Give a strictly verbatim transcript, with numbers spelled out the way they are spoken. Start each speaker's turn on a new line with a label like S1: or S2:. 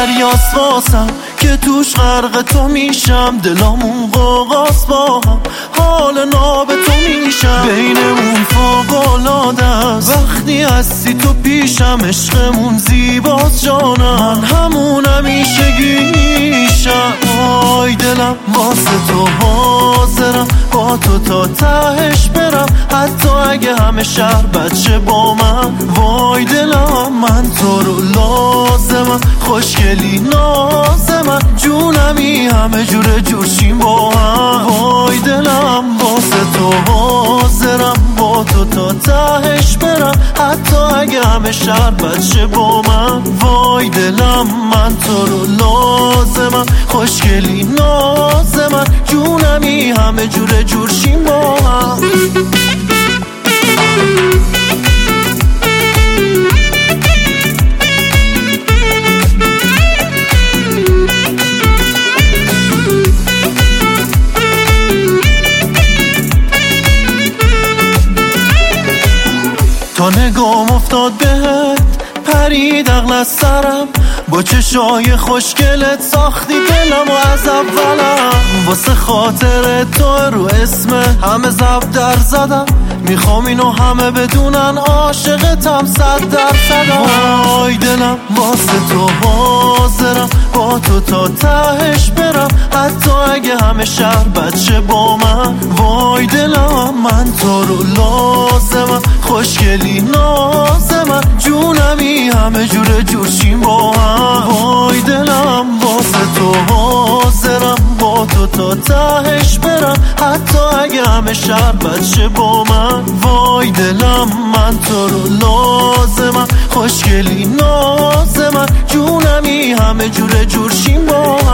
S1: دریاست واسم که توش غرق تو میشم، دلامون قوقاست با هم، حال ناب تو میشم، بینمون فوق‌العاده است وقتی هستی تو پیشم، عشقمون زیباست جانم، من همون همیشگیشم. وای دلم واسه تو حاضرم، با تو تا تهش برم، حتی اگه همه شهر بچه با من. وای دلم من تو رو لازمم، خوشگلی نازمم، جونمی همه جور جورشیم با هم. وای دلم واسه تو حاضرم، با تو تا تهش برم، حتی اگه همه شهر بچه با من. وای دلم من تو رو لازمم، خوشگلی نازمم، جونمی همه جور جورشیم با هم. تا نگام افتاد بهت پرید عقل از سرم، با چشای خوشگلت ساختی دلم و از اولم. واسه خاطر تو رو اسم همه زب در زدم، میخوام اینو همه بدونن عاشقتم صد درصدم. وای دلم واسه تو حاضرم، با تو تا تهش برم، حتی اگه همه شهر بچه با من. وای دلم من تو رو لازمم، خوشگلی نازمم، جونمی همه جور جورشیم با هم. وای دلم واسه تو حاضرم، با تو تا تهش برم، حتی اگه همه شهر بچه با من. وای دلم من تو رو لازمم، خوشگلی نازمم، جونمی همه جور جورشیم با هم.